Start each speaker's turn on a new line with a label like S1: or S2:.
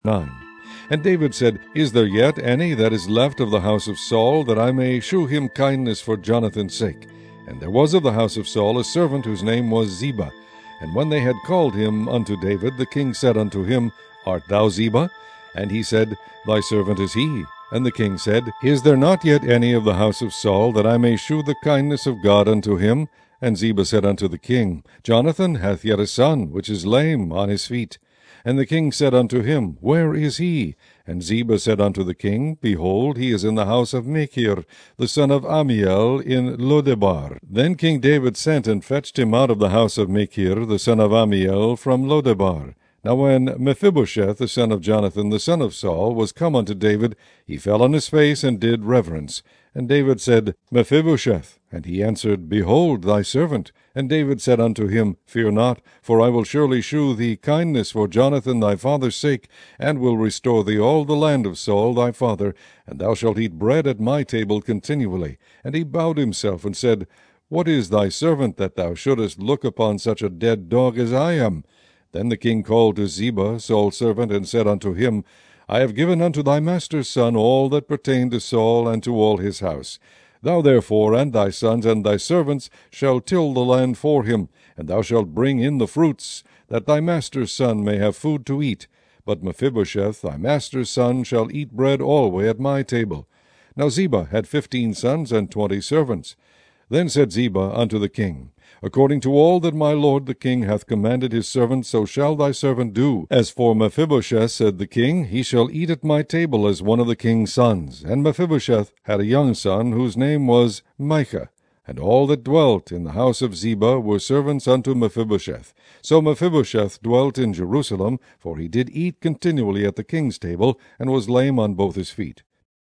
S1: 9. And David said, Is there yet any that is left of the house of Saul, that I may shew him kindness for Jonathan's sake? And there was of the house of Saul a servant whose name was Ziba. And when they had called him unto David, the king said unto him, Art thou Ziba? And he said, Thy servant is he. And the king said, Is there not yet any of the house of Saul, that I may shew the kindness of God unto him? And Ziba said unto the king, Jonathan hath yet a son, which is lame on his feet. And the king said unto him, Where is he? And Ziba said unto the king, Behold, he is in the house of Machir, the son of Ammiel, in Lodebar. Then King David sent and fetched him out of the house of Machir, the son of Ammiel, from Lodebar. Now when Mephibosheth, the son of Jonathan, the son of Saul, was come unto David, he fell on his face and did reverence. And David said, Mephibosheth. And he answered, Behold, thy servant. And David said unto him, Fear not, for I will surely shew thee kindness for Jonathan thy father's sake, and will restore thee all the land of Saul thy father, and thou shalt eat bread at my table continually. And he bowed himself and said, What is thy servant, that thou shouldest look upon such a dead dog as I am? Then the king called to Ziba, Saul's servant, and said unto him, I have given unto thy master's son all that pertained to Saul and to all his house. Thou therefore and thy sons and thy servants shall till the land for him, and thou shalt bring in the fruits, that thy master's son may have food to eat. But Mephibosheth, thy master's son, shall eat bread alway at my table. Now Ziba had 15 sons and 20 servants. Then said Ziba unto the king, According to all that my lord the king hath commanded his servant, so shall thy servant do. As for Mephibosheth, said the king, he shall eat at my table as one of the king's sons. And Mephibosheth had a young son, whose name was Micah. And all that dwelt in the house of Ziba were servants unto Mephibosheth. So Mephibosheth dwelt in Jerusalem, for he did eat continually at the king's table, and was lame on both his feet.